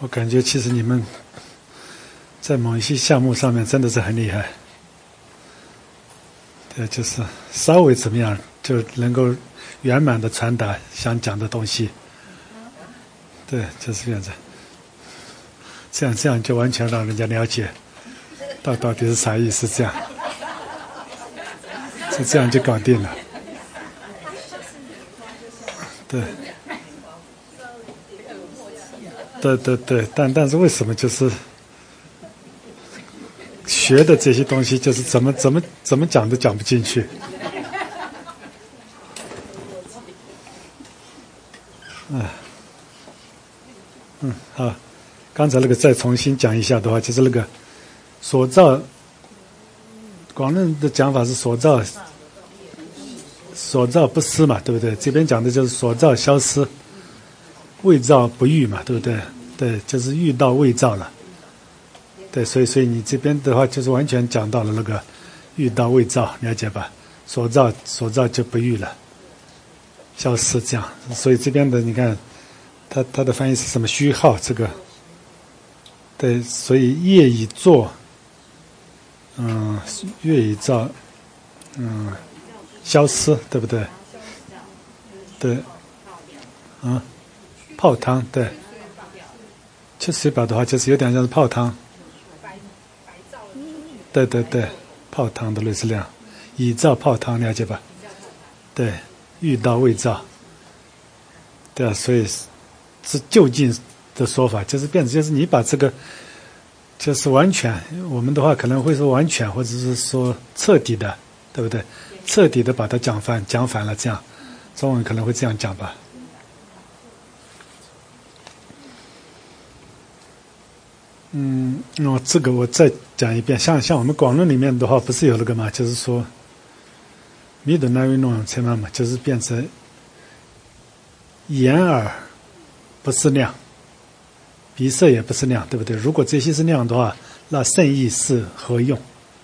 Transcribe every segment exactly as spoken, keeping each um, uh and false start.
我感觉其实你们在某一些项目上面真的是很厉害。对，就是稍微怎么样就能够圆满的传达想讲的东西。对，就是这样子。这样这样就完全让人家了解到到底是啥意思，这样，就这样就搞定了。对，对对对，但但是为什么就是学的这些东西，就是怎么怎么怎么讲都讲不进去。嗯，嗯，好。刚才那个再重新讲一下的话，就是那个所造，广论的讲法是所造，所造不失嘛，对不对？这边讲的就是所造消失，未造不遇嘛，对不对？对，就是遇到未造了。对，所以所以你这边的话就是完全讲到了那个遇到未造，了解吧？所造所造就不遇了，消失这样。所以这边的你看，它它的翻译是什么？虚耗这个。对，所以业已作，嗯，业已造，嗯，消失，对不对？对，嗯，泡汤，对，七水宝的话就是有点像是泡汤，对对对，泡汤的类似量，已造泡汤，了解吧？对，遇到未造，对啊，所以是就近的说法，就是变成就是你把这个，就是完全，我们的话可能会说完全，或者是说彻底的，对不对？彻底的把它讲反，讲反了，这样，中文可能会这样讲吧。嗯，那、哦、这个我再讲一遍，像像我们广论里面的话，不是有那个嘛，就是说，弥陀那位弄成嘛，就是变成眼耳不是量。鼻色也不是量，对不对？如果这些是量的话，那圣意是何用？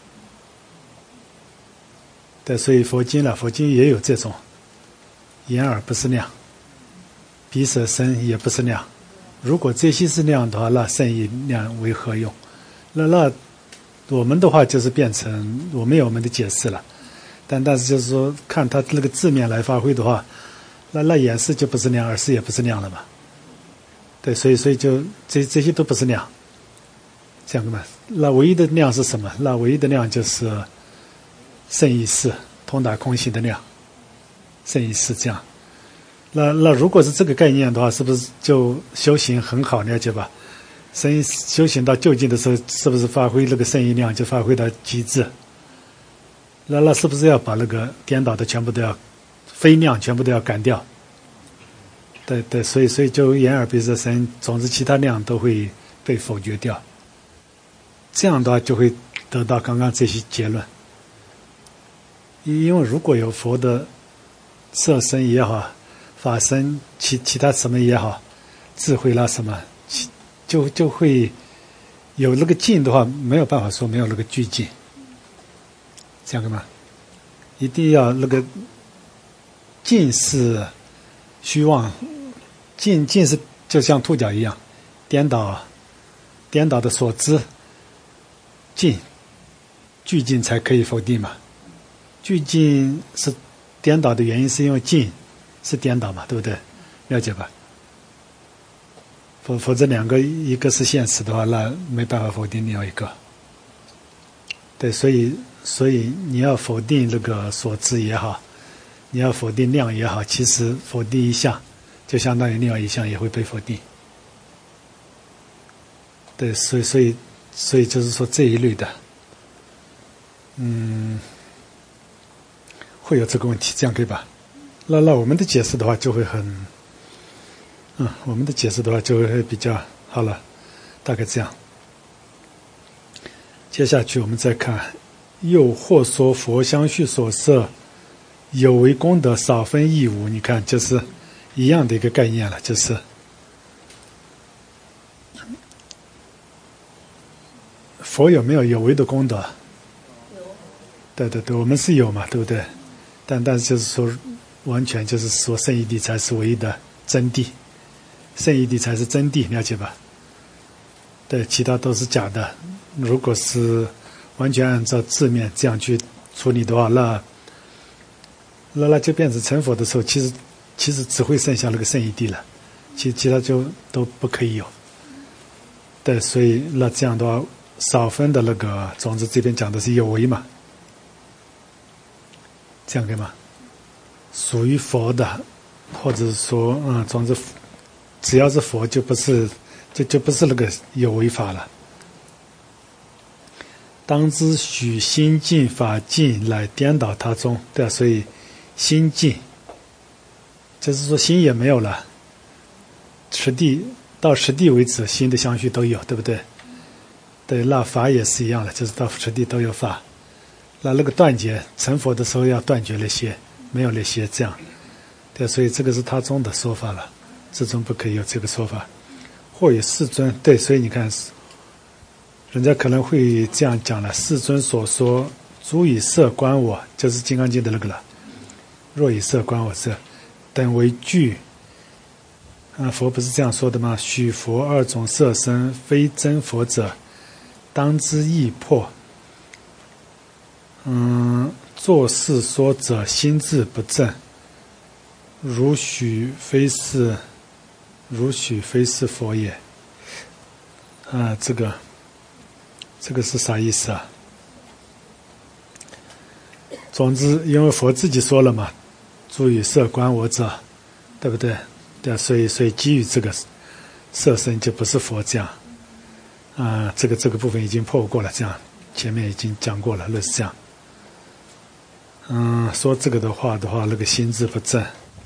对，所以佛经呢，佛经也有这种，眼耳不是量，鼻色身也不是量。如果这些是量的话，那圣意量为何用？那那我们的话就是变成我们有我们的解释了，但但是就是说看它那个字面来发挥的话，那那眼视就不是量，耳视也不是量了嘛。对，所以所以就这这些都不是量，这样的嘛。那唯一的量是什么？那唯一的量就是圣意识，通达空性的量，圣意识这样。那那如果是这个概念的话，是不是就修行很好，了解吧？圣意修行到就近的时候，是不是发挥那个圣意量就发挥到极致？那那是不是要把那个颠倒的全部都要非量全部都要赶掉？对对，所以所以就眼耳鼻舌身，总之其他量都会被否决掉。这样的话就会得到刚刚这些结论。因为如果有佛的色身也好，法身其其他什么也好，智慧啦什么，就就会有那个境的话，没有办法说没有那个具境。这样的嘛，一定要那个境是虚妄。境境是就像兔角一样，颠倒，颠倒的所知，境，具境才可以否定嘛。具境是颠倒的原因，是因为境是颠倒嘛，对不对？了解吧？否否则两个一个是现实的话，那没办法否定另外一个。对，所以所以你要否定那个所知也好，你要否定量也好，其实否定一项。就相当于另外一项也会被否定，对，所以所以所以就是说这一类的，嗯，会有这个问题，这样可以吧？那那我们的解释的话就会很，嗯，我们的解释的话就会比较好了，大概这样。接下去我们再看，又或说佛相续所摄，有为功德少分亦无，你看就是一样的一个概念了，就是佛有没有有为的功德？有。对对对，我们是有嘛，对不对？但但是就是说，完全就是说圣义谛才是唯一的真谛，圣义谛才是真谛，了解吧？ 对，其他都是假的。如果是完全按照字面这样去处理的话，那那那就变成成佛的时候，其实其实只会剩下那个圣义谛了，其其他就都不可以有。对，所以那这样的话，少分的那个种子这边讲的是有为嘛，这样可以吗？属于佛的，或者是说，嗯，种子只要是佛，就不是就就不是那个有为法了。当知许心净法净来颠倒他中，对啊，所以心净，就是说心也没有了，持地到持地为止，心的相续都有，对不对？对，那法也是一样的，就是到持地都有法。那那个断绝成佛的时候要断绝那些，没有那些这样，对，所以这个是他宗的说法了，至终不可以有这个说法。或以世尊，对，所以你看。人家可能会这样讲了，世尊所说诸以色观我，就是《金刚经》的那个了。若以色观我色，等为具。啊，佛不是这样说的吗？许佛二种色身，非真佛者，当知易破。嗯，作是说者，心智不正。如许非是，如许非是佛也。啊，这个。这个是啥意思啊？总之，因为佛自己说了嘛，诸以色观我者，对不对？对，所以所以基于这个色身就不是佛这样啊、呃，这个这个部分已经破过了，这样前面已经讲过了，那是这样。嗯，说这个的话的话，那个心智不正，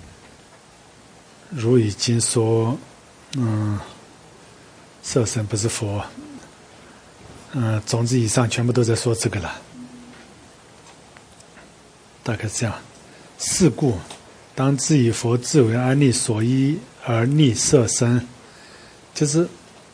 如已经说，嗯，色身不是佛。嗯，种子以上全部都在说这个了，大概这样。是故，当知以佛智为安立所依而立色身，就是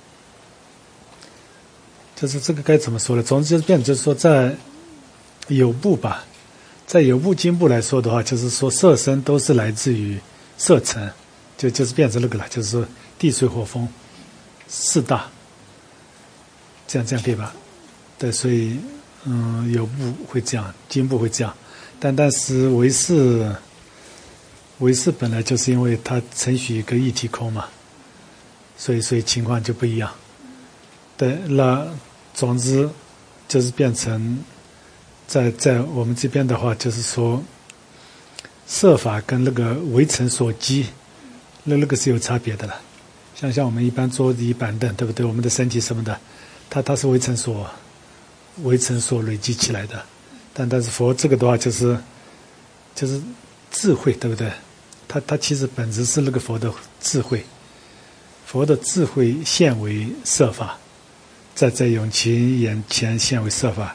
就是这个该怎么说呢？总之就是变，就是说在有部吧，在有部经部来说的话，就是说色身都是来自于色尘，就就是变成那个了，就是说地水火风四大。这样这样可以吧？对，所以嗯，有部会这样，经部会这样，但但是唯识，唯识本来就是因为它承许一个一体空嘛，所以所以情况就不一样。对，那总之就是变成在在我们这边的话，就是说色法跟那个唯尘所积，那那个是有差别的了。像像我们一般桌椅板凳，对不对？我们的身体什么的。它它是微尘所微尘所累积起来的，但但是佛这个的话就是就是智慧，对不对？它它其实本质是那个佛的智慧，佛的智慧现为色法，在在永琪眼前现为色法。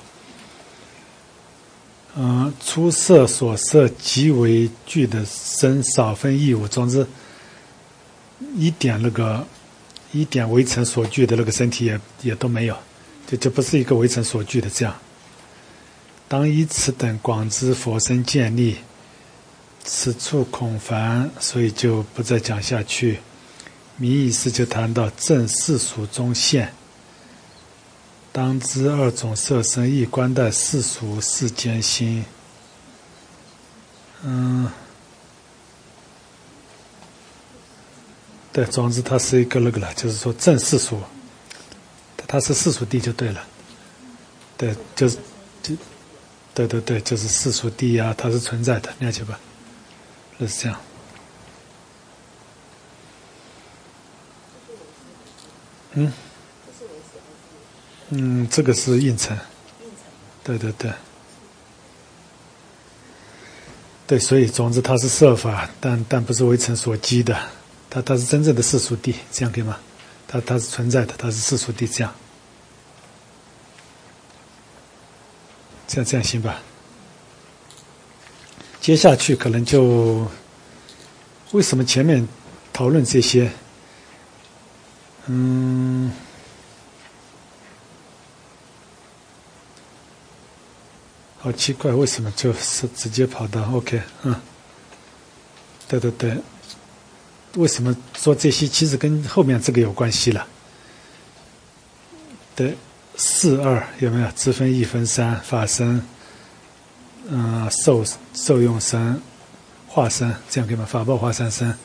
嗯、呃，出色所摄极为具的身，少分异物，总之一点那个。一点微尘所具的那个身体也也都没有，就就不是一个微尘所具的这样。当依此等广知佛身建立，此处恐烦，所以就不再讲下去。名意思就谈到正世俗中现，当知二种色身亦观待世俗世间心。嗯。对，总之它是一个那个了，就是说正世俗，它是世俗谛就对了。对，就是就，对对对，就是世俗谛啊，它是存在的，了解吧？那是这样。嗯。嗯，这个是应成。对对对。对，所以总之它是色法，但但不是微尘所积的。它它是真正的世俗谛，这样可以吗？它它是存在的，它是世俗谛，这样，这样这样行吧？接下去可能就为什么前面讨论这些？嗯，好奇怪，为什么就是直接跑到 OK？ 嗯，对对对。为什么说这些其实跟后面这个有关系了？ 的四二有没有？支分一分三，法身，嗯、呃，受受用身，化身，这样可以吗？法报化三身，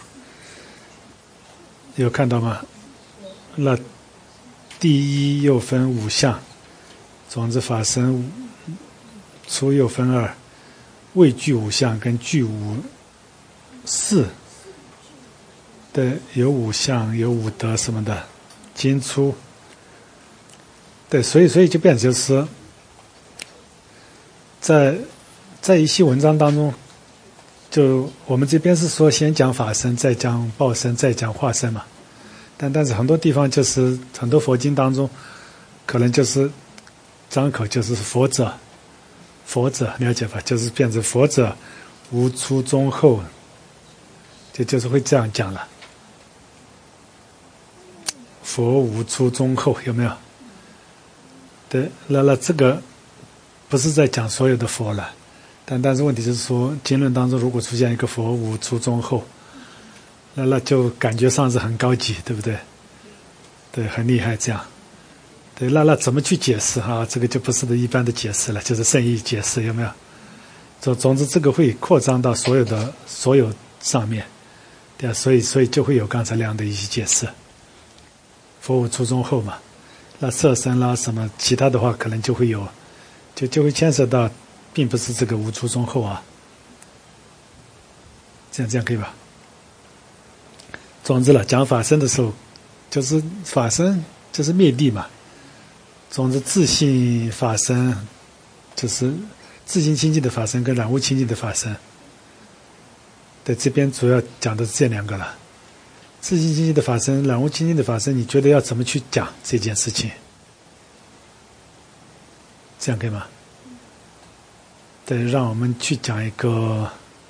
有看到吗？那第一又分五项，种子法身初又分二，未具五项跟具五四的有五项有五德什么的，经出。对，所以所以就变成就是在在一些文章当中，就我们这边是说先讲法身，再讲报身，再讲化身嘛。但但是很多地方就是很多佛经当中，可能就是张口就是佛者，佛者了解吧？就是变成佛者无初中后，就就是会这样讲了。佛无初中后，有没有？对，那那这个不是在讲所有的佛了，但但是问题就是说，经论当中如果出现一个佛无初中后，那那就感觉上是很高级，对不对？对，很厉害这样。对，那那怎么去解释哈？这个就不是的一般的解释了，就是圣意解释，有没有？总总之，这个会扩张到所有的所有上面，对啊，所以所以就会有刚才那样的一些解释。佛无初中后嘛。那色身啦什么其他的话可能就会有，就就会牵涉到，并不是这个无初中后啊，这样这样可以吧？总之了，讲法身的时候，就是法身就是灭地嘛。总之自性法身，就是自性清净的法身跟染污清净的法身。对，这边主要讲的是这两个了。自性清净的法身，染污清净的法身，你觉得要怎么去讲这件事情？这样可以吗？对，让我们去讲一个，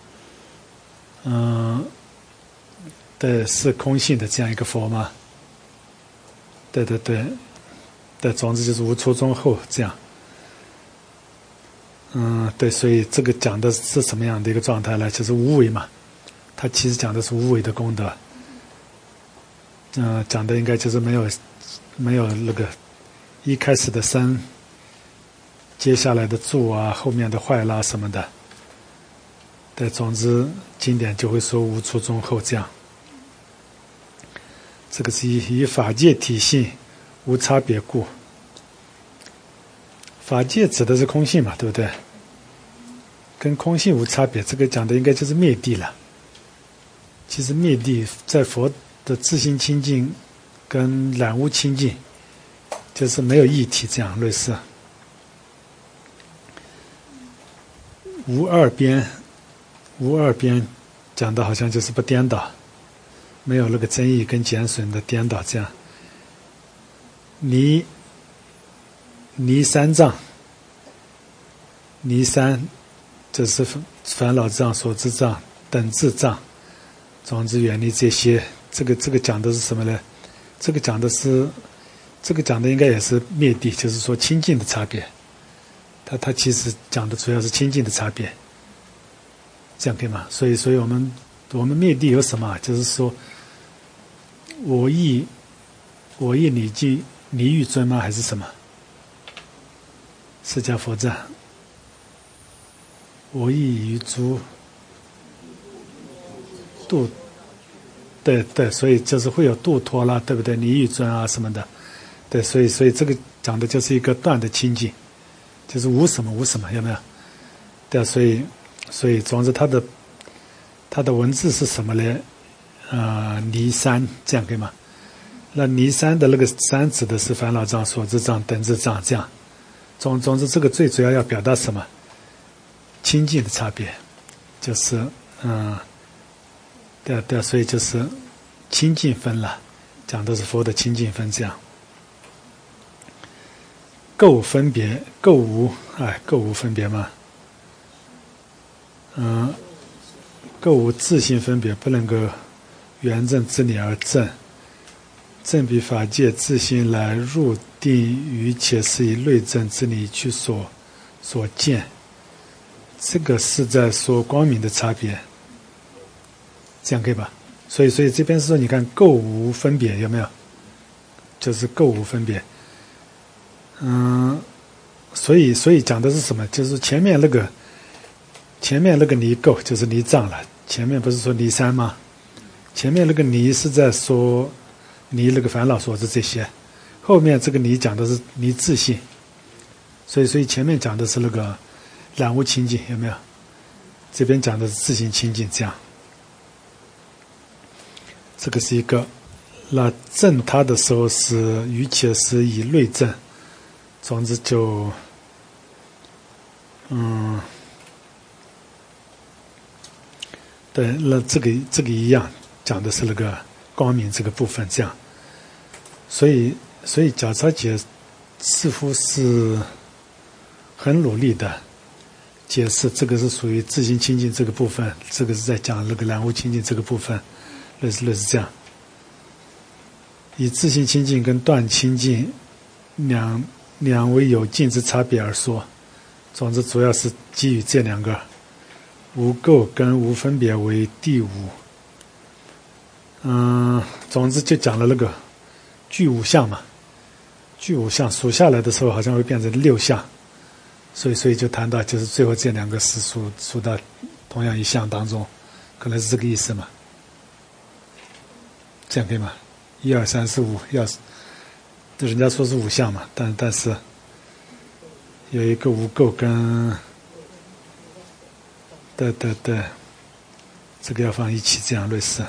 嗯，对，是空性的这样一个佛吗？对对对，对，总之就是无初中后这样。嗯，对，所以这个讲的是什么样的一个状态呢？就是无为嘛，它其实讲的是无为的功德。嗯、呃，讲的应该就是没有没有那个一开始的生，接下来的住啊，后面的坏啦什么的。对，总之经典就会说无初中后这样。这个是以以法界体性无差别故。法界指的是空性嘛，对不对？跟空性无差别，这个讲的应该就是灭地了。其实灭地在佛的自性清净跟染污清净，就是没有异体这样类似。无二边，无二边讲的好像就是不颠倒，没有那个增益跟减损的颠倒这样。离离三障，离三这是烦恼障、所知障、等至障，总之远离这些。这个这个讲的是什么呢？这个讲的是，这个讲的应该也是灭地，就是说清净的差别。它它其实讲的主要是清净的差别，这样可以吗？所以所以我们我们灭地有什么？就是说，我亦我亦礼敬礼欲尊吗？还是什么？释迦佛赞，我亦于诸度。对对，所以就是会有度脱啦，对不对？离欲尊啊什么的，对，所以所以这个讲的就是一个断的清净，就是无什么无什么，有没有？对，所以所以总之它的它的文字是什么呢？呃，离三这样可以吗？那离三的那个三指的是烦恼障、所知障、等至障这样。总总之这个最主要要表达什么？清净的差别，就是嗯。呃对啊，对啊，所以就是清净分了，讲的是佛的清净分这样。垢分别，垢无，哎，垢无分别嘛。嗯，垢无自性分别，不能够圆正之理而正，正比法界自性来入定于，且是以内证之理去所所见。这个是在说光明的差别。这样可以吧？所以，所以这边是说，你看垢无分别有没有？就是垢无分别。 嗯，所以所以讲的是什么？就是前面那个前面那个离垢就是离障了。前面不是说离三吗？前面那个离是在说离那个烦恼所致这些，后面这个离讲的是离自性。所以所以前面讲的是那个染污清净，有没有？这边讲的是自性清净，这样。这个是一个。那证它的时候是，与其是以内证，总之就，嗯，对，那这个这个一样，讲的是那个光明这个部分，这样。所以，所以脚叉姐似乎是很努力的解释，这个是属于自性清净这个部分，这个是在讲那个染污清净这个部分，类似类似这样。以自性清净跟断清净两两为有尽之差别而说，总之主要是基于这两个无垢跟无分别为第五。嗯，总之就讲了那个具五项嘛，具五项数下来的时候好像会变成六项，所以所以就谈到就是最后这两个是数数到同样一项当中，可能是这个意思嘛，这样可以吗？一二三四五，要人家说是五项嘛，但但是有一个无垢跟，对对对，这个要放一起，这样类似。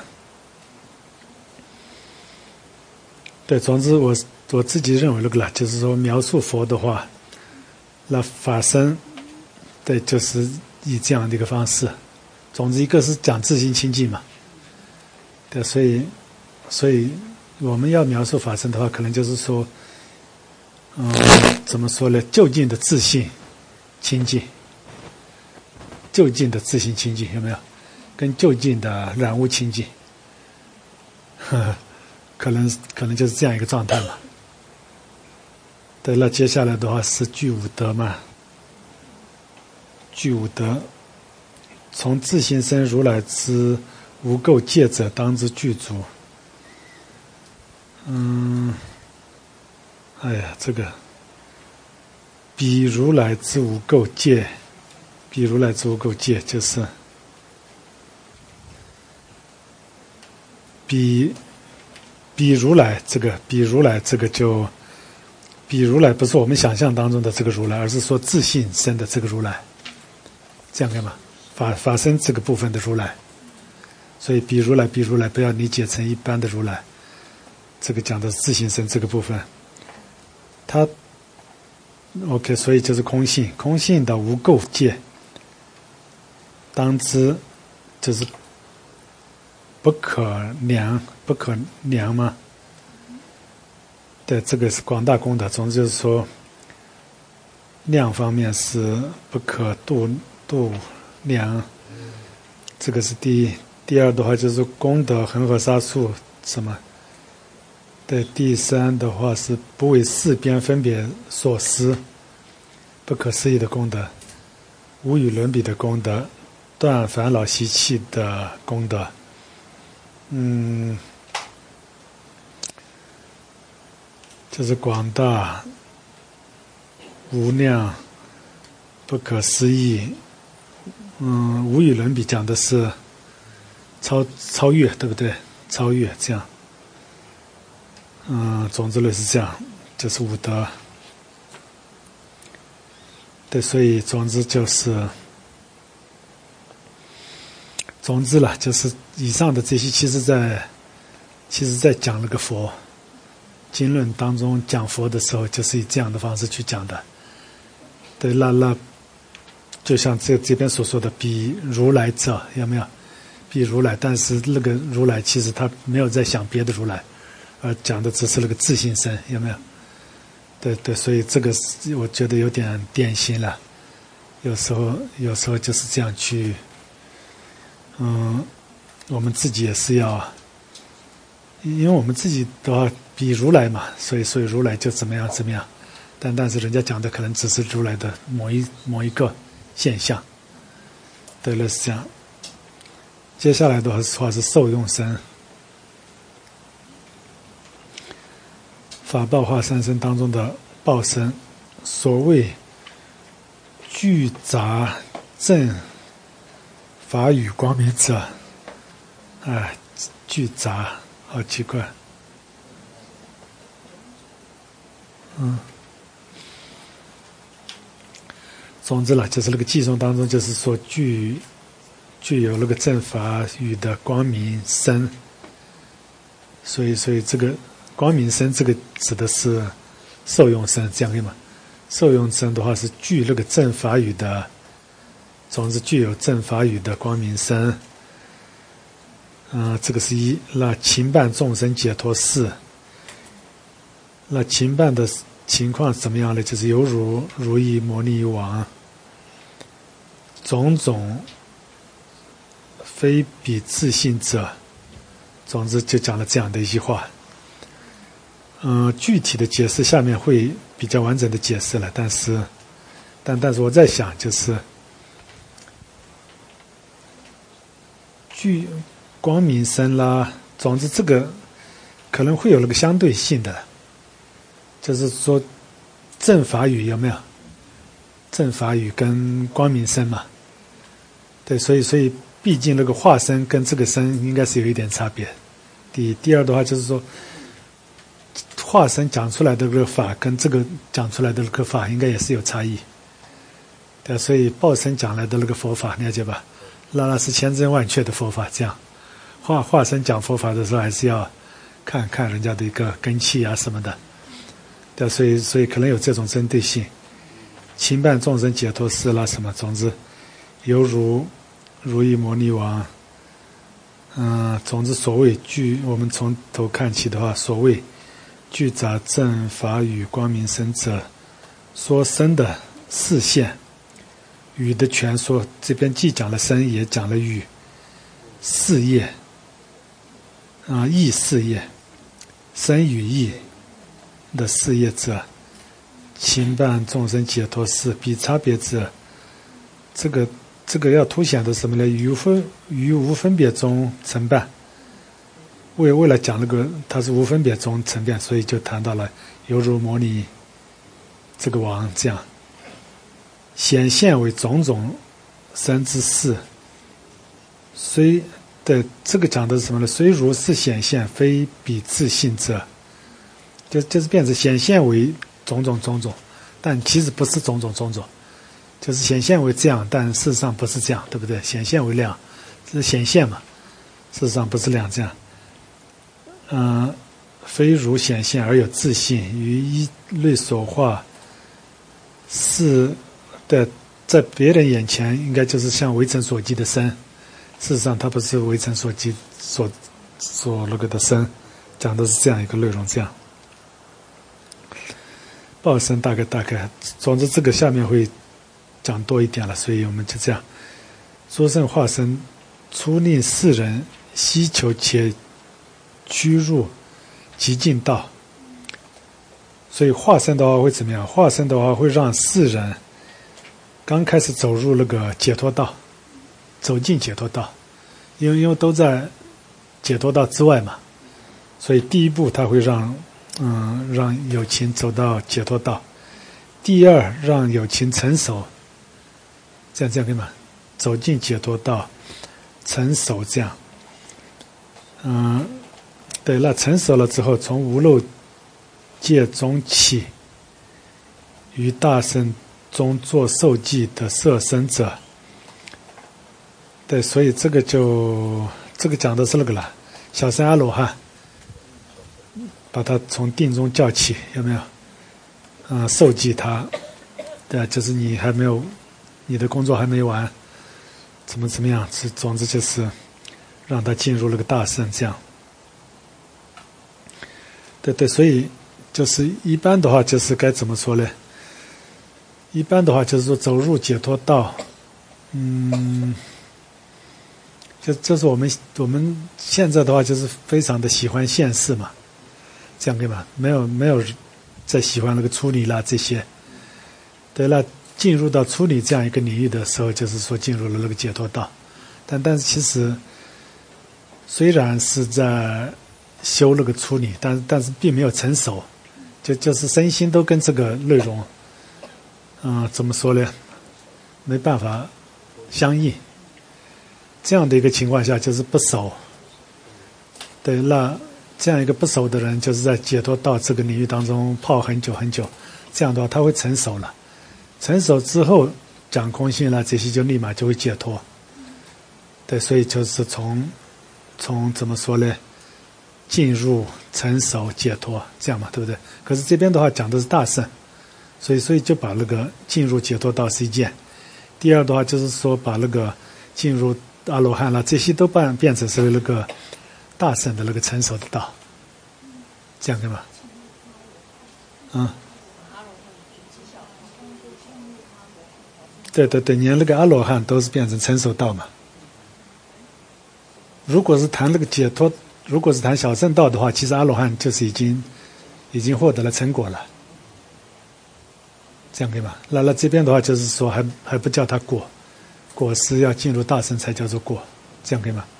对，总之我我自己认为那个啦，就是说描述佛的话，那法身，对，就是以这样的一个方式。总之一个是讲自性清净嘛，对，所以所以。我们要描述法身的话，可能就是说，嗯，怎么说呢？就近的自性清净，就近的自性清净有没有？跟就近的染污清净，呵呵，可能可能就是这样一个状态嘛。对，那接下来的话是具五德嘛，具五德，从自性生如来之无垢戒者，当之具足。嗯，哎呀，这个比如来之无垢戒，比如来之无垢戒，就是比比如来这个，比如来这个就，比如来不是我们想象当中的这个如来，而是说自性生的这个如来，这样看嘛？法法身这个部分的如来，所以比如来，比如来，不要理解成一般的如来。这个讲的是自性生这个部分，它 OK， 所以就是空性，空性的无垢戒，当知就是不可量，不可量吗？对，这个是广大功德，总之就是说，量方面是不可度度量，这个是第一。第二的话就是功德恒河沙数什么？对，第三的话是不为四边分别所思，不可思议的功德，无与伦比的功德，断烦恼习气的功德。嗯，就是广大无量不可思议。嗯，无与伦比讲的是超超越，对不对？超越这样。嗯，总之类是这样，就是五德。对，所以总之就是，总之了，就是以上的这些，其实在，其实在讲那个佛经论当中讲佛的时候，就是以这样的方式去讲的。对，那那，就像这这边所说的，比如来者有没有？比如来，但是那个如来其实他没有在想别的如来。呃，讲的只是那个自性身，有没有？对对，所以这个是我觉得有点典型了。有时候，有时候就是这样去，嗯，我们自己也是要，因为我们自己的话，比如来嘛，所以所以如来就怎么样怎么样，但但是人家讲的可能只是如来的某一某一个现象。对了，是这样。接下来的话是受用身。法报化三身当中的报身，所谓具杂正法语光明者，哎，具杂，好奇怪。嗯，总之了，就是那个偈颂当中，就是说具具有那个正法语的光明身，所以所以这个光明身这个指的是受用身，这样可以吗？受用身的话是具那个正法语的，总之具有正法语的光明身。嗯、呃，这个是一。那勤办众生解脱事，那勤办的情况怎么样呢？就是犹如如意摩尼王，种种非彼自性者，总之就讲了这样的一句话。嗯、呃，具体的解释下面会比较完整的解释了，但是，但但是我在想，就是具光明身啦，总之这个可能会有那个相对性的，就是说正法语有没有？正法语跟光明身嘛，对，所以所以毕竟那个化身跟这个身应该是有一点差别。第一，第二的话就是说，化身讲出来的这个法跟这个讲出来的这个法应该也是有差异。对，所以报身讲来的那个佛法，了解吧？那那是千真万确的佛法，这样。化化身讲佛法的时候，还是要看看人家的一个根器啊什么的。对，所以所以可能有这种针对性。勤办众生解脱事啦什么，总之犹如如意摩尼王。嗯、呃，总之所谓具，我们从头看起的话，所谓具杂正法语光明身者，说身的视线，语的全说，这边既讲了身，也讲了语，事业啊，义事业，身与义的事业者，勤办众生解脱事，彼差别者，这个这个要凸显的什么呢？于分于无分别中成办。为为了讲那个它是无分别中成办，所以就谈到了犹如摩尼这个王这样，显现为种种身之事。虽对这个讲的是什么呢？虽如是显现，非彼自性者，就就是变成显现为种种种种，但其实不是种种种种。就是显现为这样，但事实上不是这样，对不对？显现为量，这是显现嘛，事实上不是量这样。嗯、呃，非如显现而有自性，于一类所化是的，在别人眼前应该就是像为尘所及的身，事实上它不是为尘所及所所那个的身，讲的是这样一个内容，这样。报身大概大概，总之这个下面会讲多一点了，所以我们就这样。说圣化身，初令世人希求且趋入极尽道。所以化身的话会怎么样？化身的话会让世人刚开始走入那个解脱道，走进解脱道，因为因为都在解脱道之外嘛，所以第一步他会让嗯让有情走到解脱道，第二让有情成熟。这样这样可以吗？走进解脱道，成熟这样。嗯，对，那成熟了之后，从无漏界中起，于大圣中做受记的摄身者。对，所以这个就这个讲的是那个了，小乘阿罗汉，把他从定中叫起，有没有？嗯，受记他，对，就是你还没有。你的工作还没完，怎么怎么样？是，总之就是让他进入那个大圣，这样。对对，所以就是一般的话，就是该怎么说呢？一般的话就是说走入解脱道，嗯，就就是我们我们现在的话就是非常的喜欢现世嘛，这样对吧？没有没有再喜欢那个出离啦这些，对了。进入到出离这样一个领域的时候，就是说进入了那个解脱道，但但是其实虽然是在修那个出离，但但是并没有成熟， 就就是身心都跟这个内容，嗯、呃，怎么说呢？没办法相应。这样的一个情况下，就是不熟。对，那这样一个不熟的人，就是在解脱到这个领域当中泡很久很久，这样的话他会成熟了。成熟之后讲空性了，这些就立马就会解脱。对，所以就是从从怎么说呢？进入成熟解脱，这样嘛，对不对？可是这边的话讲的是大圣，所以所以就把那个进入解脱道是一件。第二的话就是说把那个进入阿罗汉了，这些都变变成是那个大圣的那个成熟的道，这样对吗？嗯，对对对，连那个阿罗汉都是变成成熟道嘛。如果是谈那个解脱，如果是谈小圣道的话，其实阿罗汉就是已经已经获得了成果了，这样可以吗？那那这边的话就是说还还不叫他果，果是要进入大圣才叫做果，这样可以吗？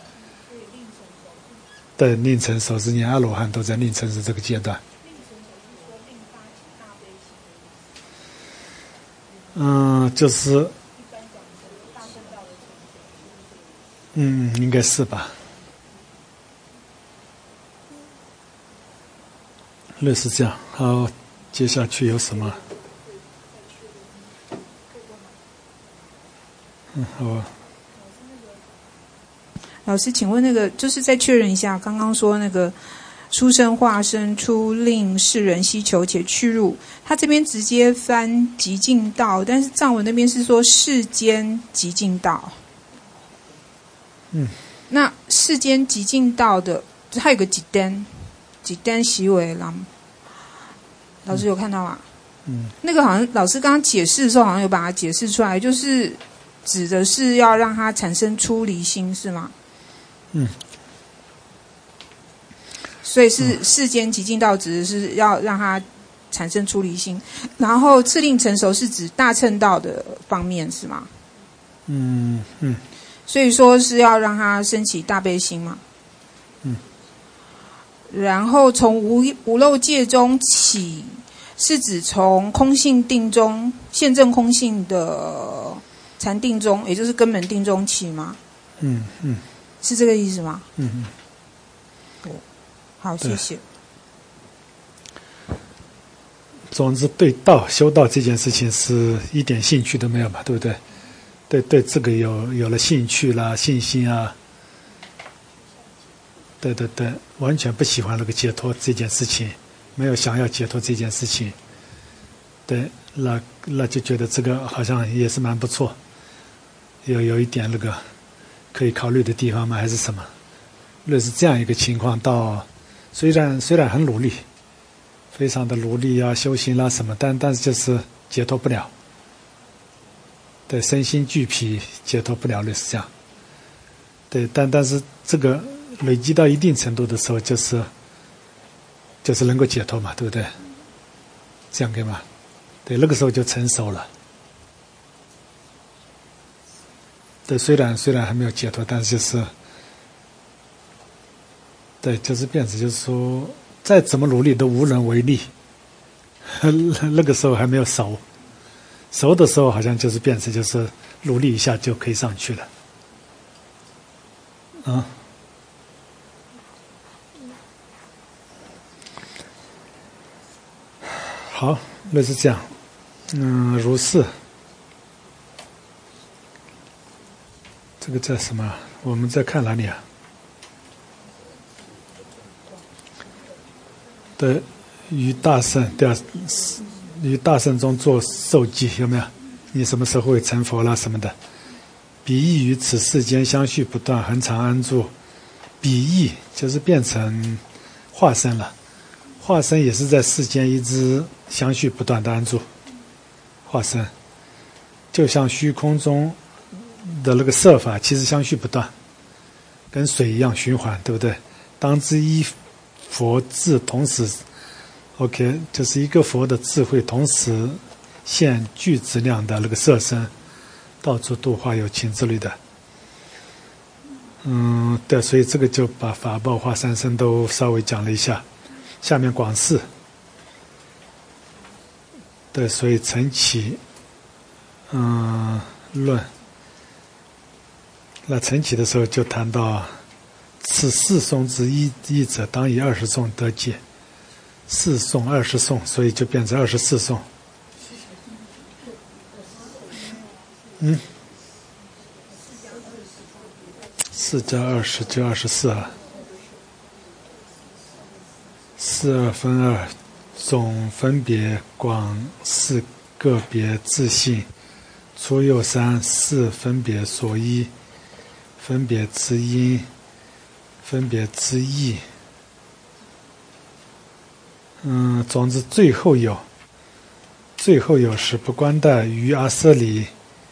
对，令成熟是连阿罗汉都在令成熟这个阶段。嗯，就是，嗯，应该是吧。类似这样。好，接下去有什么？嗯，好。 老师，请问那个就是再确认一下，刚刚说那个出生化身出令世人希求且去入，他这边直接翻极尽道，但是藏文那边是说世间极尽道。 嗯， 那世间极尽道的，它有个几单，几单习为郎，老师有看到吗？ 嗯， 那个好像老师刚刚解释的时候，好像有把它解释出来，就是指的是要让它产生出离心，是吗？ 嗯， 所以是世间极尽道，指的是要让它产生出离心，然后次令成熟是指大乘道的方面，是吗？ 嗯嗯， 所以说是要让它升起大悲心嘛。 嗯， 然后从无无漏界中起，是指从空性定中现证空性的禅定中，也就是根本定中起吗？ 嗯嗯。 是这个意思吗？ 嗯嗯， 对，好，谢谢。 总之，对道修道这件事情是一点兴趣都没有嘛，对不对？对对，这个有有了兴趣啦、信心啊，对对对，完全不喜欢那个解脱这件事情，没有想要解脱这件事情。对，那那就觉得这个好像也是蛮不错，有有一点那个。可以考虑的地方吗？还是什么？类似这样一个情况，到虽然虽然很努力，非常的努力啊，修行啦、啊、什么，但但是就是解脱不了，对，身心俱疲，解脱不了，类似这样。对，但但是这个累积到一定程度的时候，就是就是能够解脱嘛，对不对？这样可以吗？对，那个时候就成熟了。对，虽然虽然还没有解脱，但是就是，对，就是变成就是说，再怎么努力都无能为力。那个时候还没有熟，熟的时候好像就是变成就是努力一下就可以上去了。啊，好，类似这样，嗯，如是。这个叫什么？我们在看哪里啊？对，于大圣，对啊，于大圣中做受记，有没有？你什么时候会成佛啦什么的？彼亦于此世间相续不断，恒常安住。彼亦就是变成化身了，化身也是在世间一直相续不断的安住。化身就像虚空中的那个色法其实相续不断，跟水一样循环，对不对？当知一佛智同时 OK 就是一个佛的智慧同时现具质量的那个色身，到处度化有情之类的。嗯，对，所以这个就把法报化三身都稍微讲了一下。下面广释， 对，所以陈启嗯论，那陈启的时候就谈到此四颂之一一者，当以二十颂得解。四颂二十颂，所以就变成二十四颂。嗯，四加二十就二十四啊。四二分二，总分别广四个别自性，初又三，四分别所依，分别之因，分别之义。嗯，总之最后有，最后有是不观待于阿舍离，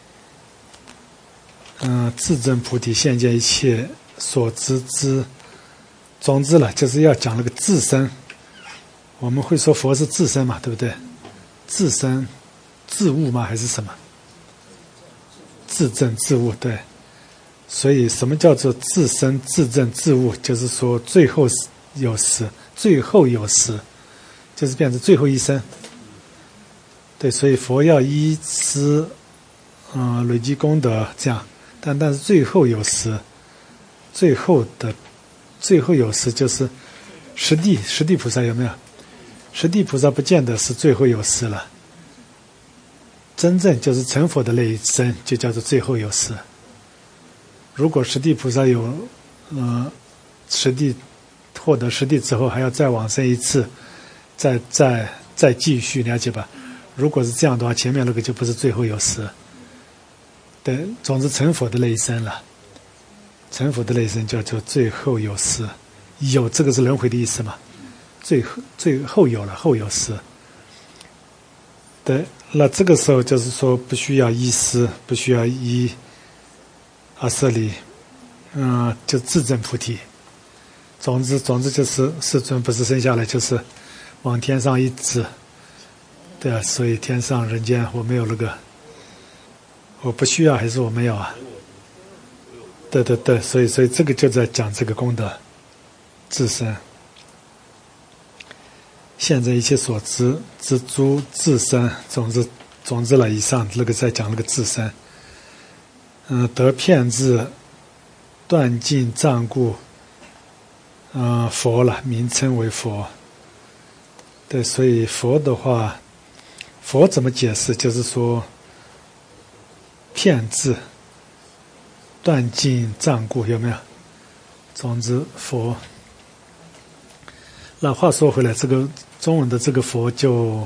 嗯，自证菩提现见一切所知之。总之了，就是要讲那个自身。我们会说佛是自身嘛，对不对？自身、自悟吗？还是什么？自证自悟，对。所以什么叫做自身、自证、自悟？就是说最后有时，最后有时。就是变成最后一生，对，所以佛要依师，嗯、呃，累积功德这样，但但是最后有时，最后的，最后有时就是十地十地菩萨有没有？十地菩萨不见得是最后有时了，真正就是成佛的那一生就叫做最后有时。如果十地菩萨有，嗯、呃，十地获得十地之后还要再往生一次。再再再继续了解吧。如果是这样的话，前面那个就不是最后有时。对，总之成佛的那一生了，成佛的那一生叫做最后有时。有这个是轮回的意思嘛？最后最后有了后有时。对，那这个时候就是说不需要依师，不需要依阿舍离，嗯，就自证菩提。总之总之就是世尊不是生下来就是往天上一指，对啊，所以天上人间我没有那个，我不需要还是我没有啊？对对对，所以所以这个就在讲这个功德自身，现在一切所知之诸自身，总之总之了，以上那个在讲那个自身，嗯、呃，得遍智断尽障故，嗯、呃，佛了，名称为佛。对，所以佛的话，佛怎么解释？就是说，遍智断尽障故，有没有？总之，佛。那话说回来，这个中文的这个佛就，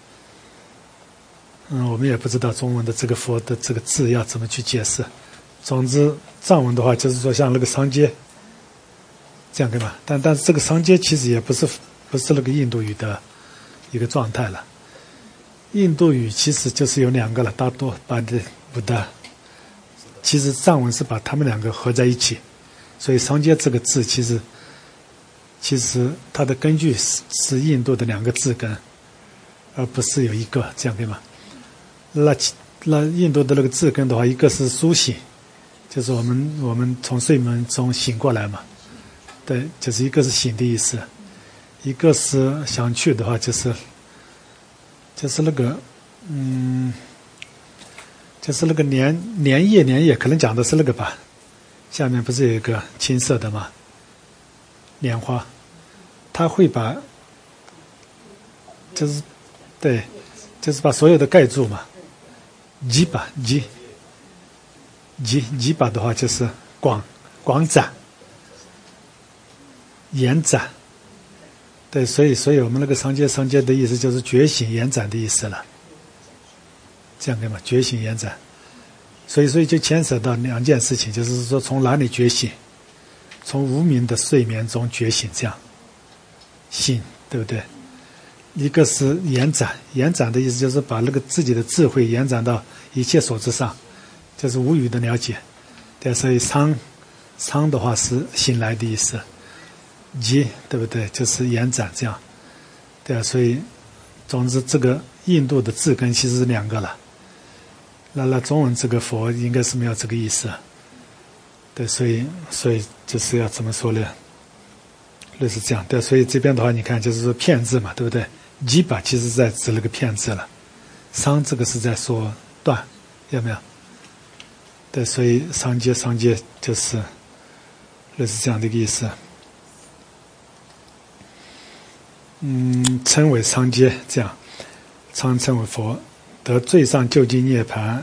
嗯，我们也不知道中文的这个佛的这个字要怎么去解释。总之，藏文的话就是说像那个商阶，这样对吧？但但是这个商阶其实也不是不是那个印度语的一个状态了。印度语其实就是有两个了，大多把的不的。其实藏文是把他们两个合在一起，所以商阶这个字其实其实它的根据是是印度的两个字根，而不是有一个，这样对吗？那那印度的那个字根的话，一个是苏醒，就是我们我们从睡梦中醒过来嘛，对，就是一个是醒的意思，一个是想去的话就是就是那个嗯。就是那个莲莲叶，莲叶可能讲的是那个吧，下面不是有一个青色的吗？莲花，它会把，就是对，就是把所有的盖住嘛。吉把吉，吉吉把的话就是广广展、延展，对，所以所以我们那个商阶商阶的意思就是觉醒延展的意思了。这样对吗？觉醒延展，所以所以就牵扯到两件事情，就是说从哪里觉醒，从无明的睡眠中觉醒，这样醒，对不对？一个是延展，延展的意思就是把那个自己的智慧延展到一切所知上，就是无语的了解。对，所以苍苍的话是醒来的意思，极对不对？就是延展这样。对啊，所以总之这个印度的字根其实是两个了。那那中文这个佛应该是没有这个意思，对，所以所以就是要怎么说呢？类似这样，对，所以这边的话，你看就是说骗字嘛，对不对？吉巴其实在指那个骗字了， 商这个是在说断，有没有？对，所以商阶商阶就是类似这样的一个意思。嗯，称为商阶，这样常称为佛，得最上究竟涅盘。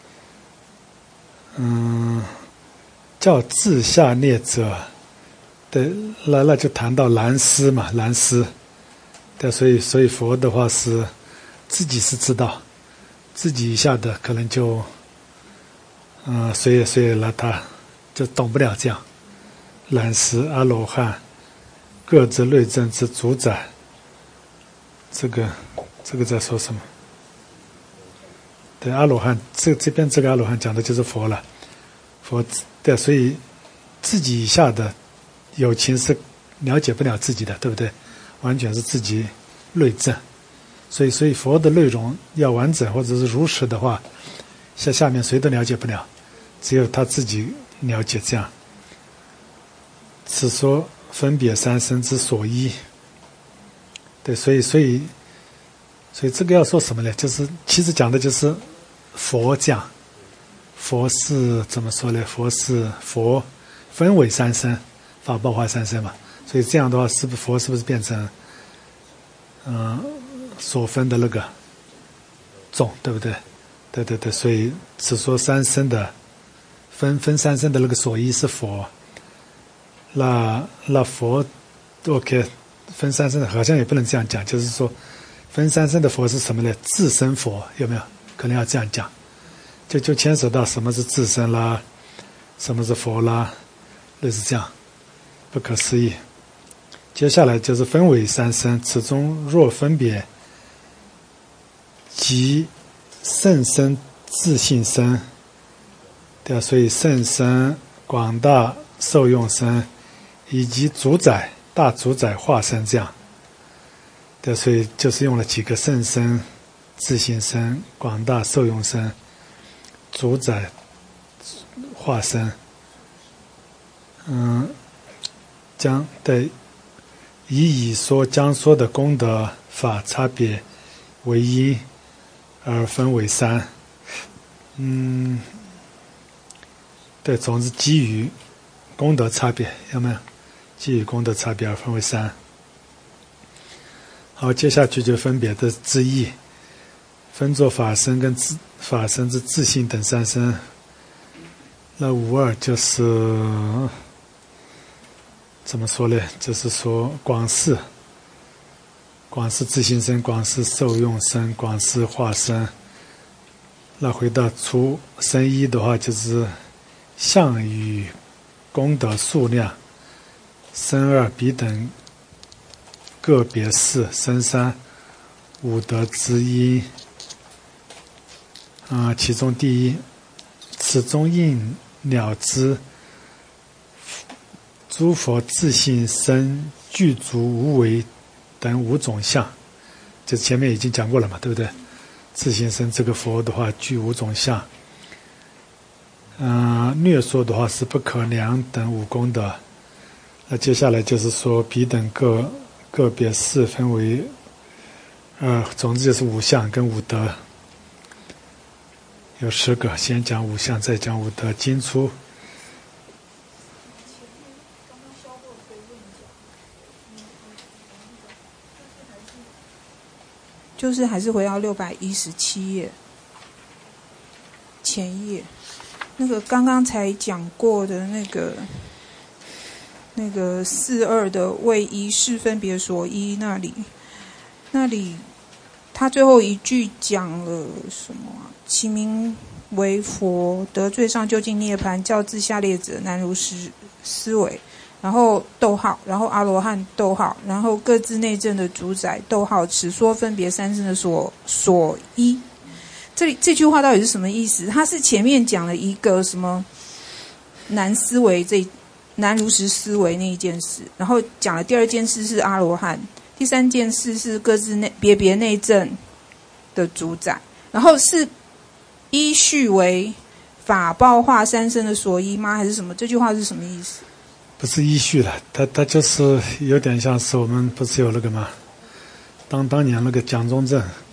嗯，叫自下列者，对，那那就谈到蓝思嘛，蓝思。对，所以所以佛的话是自己是知道，自己以下的可能就，嗯、呃，随也随也了他，就懂不了这样。蓝思阿罗汉，各自内证之主宰。这个这个在说什么？对，阿罗汉，这这边这个阿罗汉讲的就是佛了。佛对，所以自己以下的有情是了解不了自己的，对不对？完全是自己内证。所以所以佛的内容要完整或者是如实的话，下下面谁都了解不了，只有他自己了解。这样，此说分别三身之所依。对，所以所以所以这个要说什么呢？就是其实讲的就是佛讲，佛是怎么说呢？佛是佛分为三身，法报化三身嘛。所以这样的话，是不是佛是不是变成嗯、呃、所分的那个种，对不对？对对对，所以只说三身的分分三身的那个所依是佛。那那佛 OK。分三身的好像也不能这样讲，就是说分三身的佛是什么呢？自身佛，有没有？可能要这样讲，就就牵扯到什么是自身啦，什么是佛啦，类似这样，不可思议。接下来就是分为三身，此中若分别即甚深自性身，对啊，所以甚深、广大、受用身以及主宰。大主宰化身这样，对，所以就是用了几个甚深、自性身、广大受用身、主宰化身。嗯，将对以以说将说的功德法差别为一，而分为三。嗯，对，总之基于功德差别，有没有？基于功德差别而分为三。好，接下去就分别的之意，分作法身跟自法身之自性等三身。那无二就是怎么说呢？就是说广释，广释自性身，广释受用身，广释化身。那回到除身一的话，就是相与功德数量。身二彼等个别事，身三五德之一。啊、呃，其中第一，此中应了知诸佛自性身具足无为等五种相，这前面已经讲过了嘛，对不对？自性身这个佛的话具五种相。嗯、呃，略说的话是不可量等五功德。那接下来就是说彼等个个别事分为呃，总之就是五相跟五德，有十个，先讲五相再讲五德。经出就是还是回到六百一十七页前页，那个刚刚才讲过的那个那个四二的为一是分别所依那里，那里他最后一句讲了什么啊？其名为佛，得最上究竟涅盘，较自下列者难如实思维。然后逗号，然后阿罗汉逗号，然后各自内证的主宰逗号，此说分别三身的所所依。这里这句话到底是什么意思？他是前面讲了一个什么难思维这难如实思维那一件事，然后讲了第二件事是阿罗汉，第三件事是各自内别别内证的主宰，然后是依序为法报化三身的所依吗？还是什么？这句话是什么意思？ 不是依序的，它它就是有点像是我们不是有那个吗？当当年那个蒋中正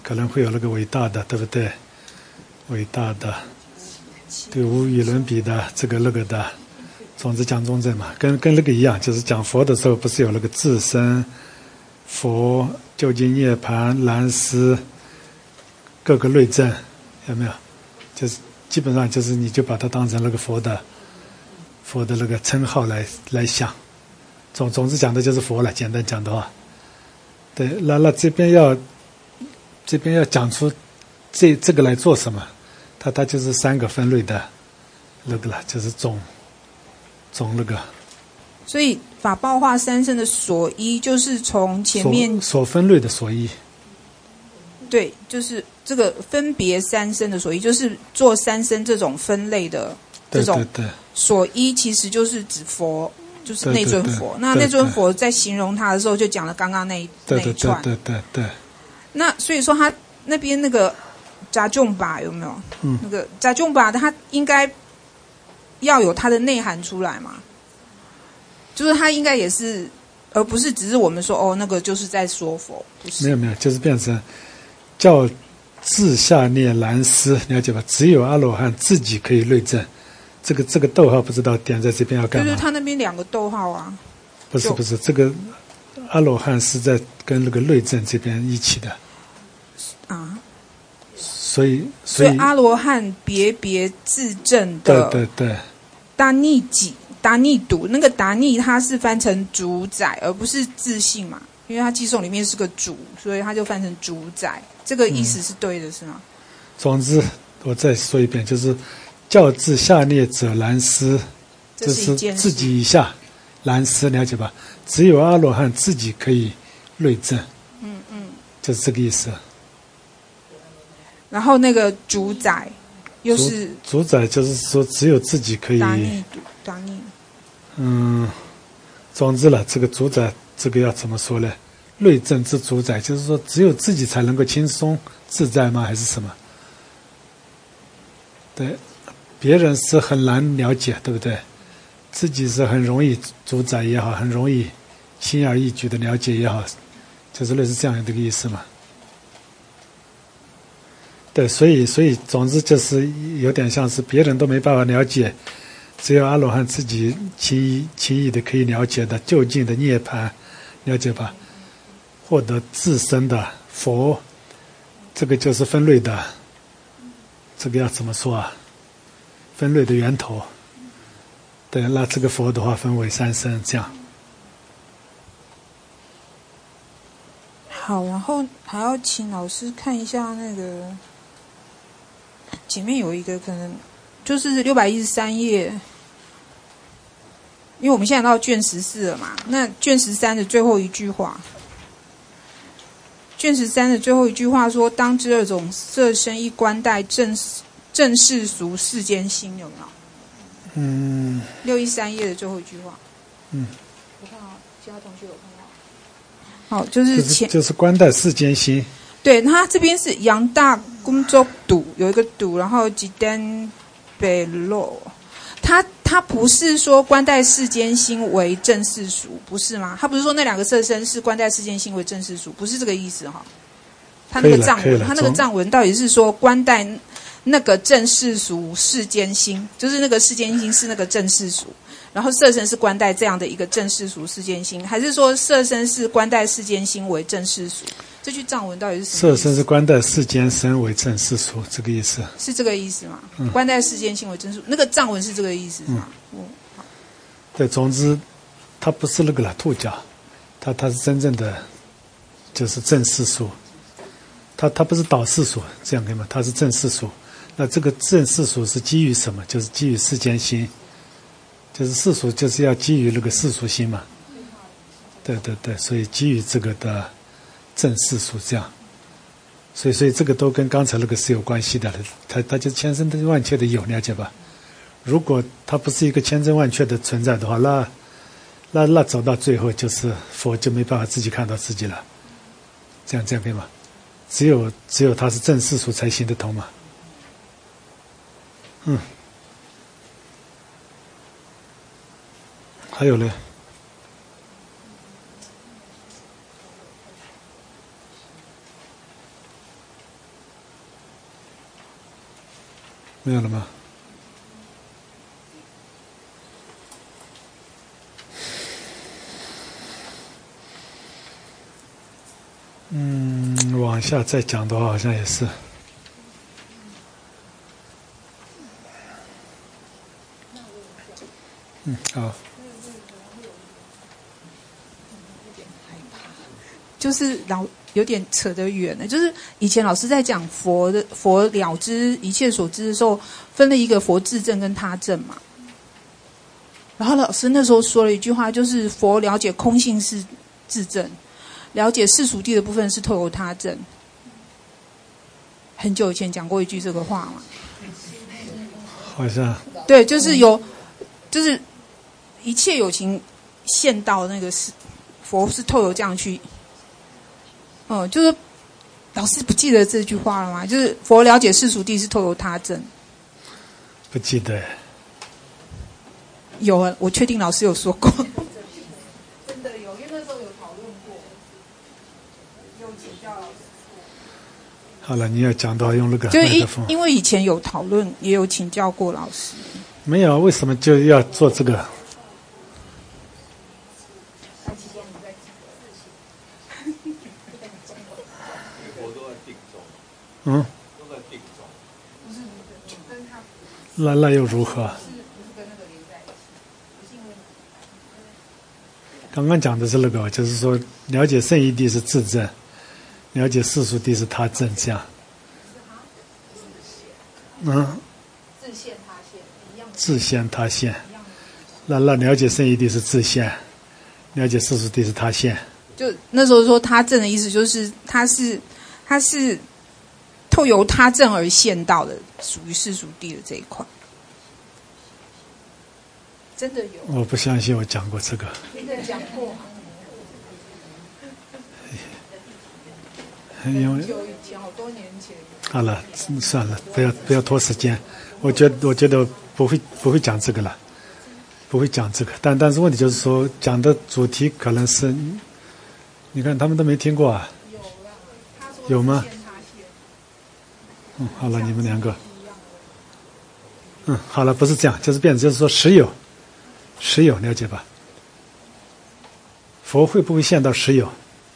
可能会有那个伟大的，对不对？伟大的，对，无与伦比的，这个那个的，总之讲中正嘛，跟跟那个一样，就是讲佛的时候，不是有那个自身、佛、究竟涅槃、蓝丝，各个类证，有没有？就是基本上就是你就把它当成那个佛的佛的那个称号来来想，总总之讲的就是佛了，简单讲的话。对，那那这边要这边要讲出这这个来做什么？它它就是三个分类的那个了，就是总总那个。 所以法报化三圣的所依，就是从前面所所分类的所依。 对，就是这个分别三身的所依，就是做三身这种分类的这种所依，其实就是指佛，就是那尊佛。 对对对， 那那尊佛在形容他的时候，就讲了刚刚那一对那一串。 对对对对对。 那所以说他那边那个扎众吧有没有？ 嗯， 那个扎众吧，他应该要有它的内涵出来嘛，就是他应该也是，而不是只是我们说哦，那个就是在说佛，不是？ 没有没有，就是变成叫自下涅蓝丝，了解吧？只有阿罗汉自己可以类证。这个这个逗号不知道点在这边要干嘛？ 就是他那边两个逗号啊。 不是不是，这个阿罗汉是在跟那个类证这边一起的。 啊。 所以所以阿罗汉别别自证的。 对对对。 达逆己达逆笃，那个达逆它是翻成主宰，而不是自性嘛，因为它寄颂里面是个主，所以它就翻成主宰。这个意思是对的，嗯、是吗？ 总之，我再说一遍，就是教自下列者蓝丝， 这是自己以下蓝丝，了解吧？只有阿罗汉自己可以类证， 嗯嗯， 就是这个意思。 然后那个主宰又是主宰，就是说只有自己可以。 达逆笃，达逆。 嗯，总之了，这个主宰，这个要怎么说呢？类证之主宰，就是说只有自己才能够轻松自在吗？还是什么？对，别人是很难了解，对不对？自己是很容易主宰也好，很容易轻而易举的了解也好，就是类似这样的一个意思嘛。对，所以所以总之就是有点像是别人都没办法了解，只有阿罗汉自己轻易轻易的可以了解的究竟的涅槃，了解吧？获得自身的佛，这个就是分类的，这个要怎么说啊？分类的源头。对，那这个佛的话分为三身，这样。 好，然后还要请老师看一下那个前面有一个可能就是六百一十三页，因为我们现在到卷十四了嘛，那卷十三的最后一句话。卷十三的最后一句话说：“当知二种色身一观待正正世俗世间心，有没有？” 嗯。 六一三页的最后一句话。 嗯。 我看啊，其他同学有看到。好，就是前、 就是、就是观待世间心。 对，他这边是杨大公州笃有一个笃，然后吉丹北洛，他他不是说观待世间心为正世俗，不是吗？他不是说那两个色身是观待世间心为正世俗，不是这个意思哈。他那个藏文，他那个藏文到底是说观待那个正世俗世间心，就是那个世间心是那个正世俗，然后色身是观待这样的一个正世俗世间心，还是说色身是观待世间心为正世俗？这句藏文到底是什么意思？ 色身是观待世间身为正世俗，这个意思是这个意思吗？ 嗯、 观待世间心为正世俗，那个藏文是这个意思是吗？嗯，好。 对，总之，它不是那个了兔角，它它是真正的就是正世俗，它它不是倒世俗，这样可以吗？它是正世俗。那这个正世俗是基于什么？就是基于世间心，就是世俗就是要基于那个世俗心嘛。对对对，所以基于这个的正世俗这样，所以所以这个都跟刚才那个是有关系的，它它就是千真万确的有，了解吧？如果它不是一个千真万确的存在的话，那那那走到最后就是佛就没办法自己看到自己了，这样这样可以吗？只有只有它是正世俗才行得通嘛。嗯，还有呢？ 没有了吗？嗯，往下再讲的话，好像也是。嗯，好。 就是老有点扯得远了，就是以前老师在讲佛的佛了知一切所知的时候，分了一个佛自证跟他证嘛。然后老师那时候说了一句话，就是佛了解空性是自证，了解世俗谛的部分是透由他证。很久以前讲过一句这个话嘛， 好像对，就是有，就是一切有情现到那个是佛是透由这样去。嗯，就是老师不记得这句话了吗？就是佛了解世俗谛是透由他证。 不记得。 有啊，我确定老师有说过。真的有，因为那时候有讨论过，有请教老师。 好了，你要讲到用那个就因麦克风， 因为以前有讨论，也有请教过老师。 没有，为什么就要做这个？嗯，那那又如何？刚刚讲的是那个，就是说了解圣义谛是自证，了解世俗谛是他证，这样。嗯。自现他现一样。自现他现，那那了解圣义谛是自现，了解世俗谛是他现。 就那时候说他证的意思，就是他是他是。透由他证而现到的，属于世俗谛的这一块，真的有。 我不相信我讲过这个。 真的讲过。 因为很久以前，好多年前。 好了，算了，不要不要拖时间。我觉得我觉得不会不会讲这个了，不会讲这个。但但是问题就是说，讲的主题可能是，你看他们都没听过啊。 有了，他说有吗？嗯，好了，你们两个。嗯，好了，不是这样，就是变成就是说实有，实有了解吧？佛会不会现到实有？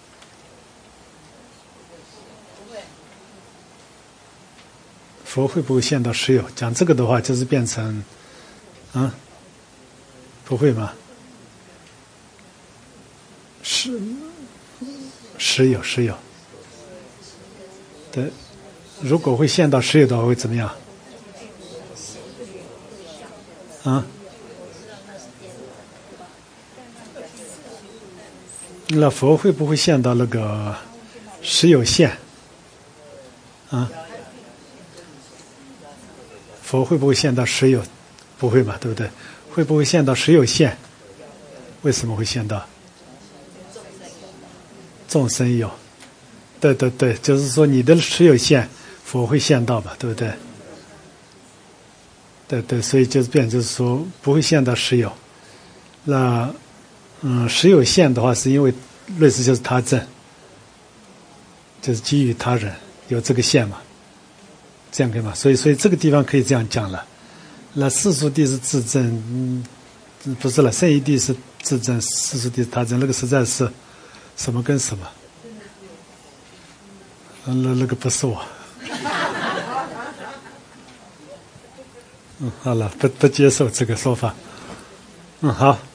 佛会不会现到实有？讲这个的话，就是变成，啊，不会吗？实实有，实有。对。如果会现到实有的话，会怎么样？啊？那佛会不会现到那个实有现？啊？佛会不会现到实有？不会吧，对不对？会不会现到实有现？为什么会现到？众生有。对对对，就是说你的实有现。佛会现到吧，对不对？对对，所以就是变，就是说不会现到实有。那嗯，实有现的话，是因为类似就是他证，就是基于他人有这个现嘛，这样可以吗？所以所以这个地方可以这样讲了。那世俗谛是自证，嗯，不是了，圣义谛是自证，世俗谛是他证，那个实在是什么跟什么？那那个不是我。嗯，好了，不不接受这个说法。嗯，好。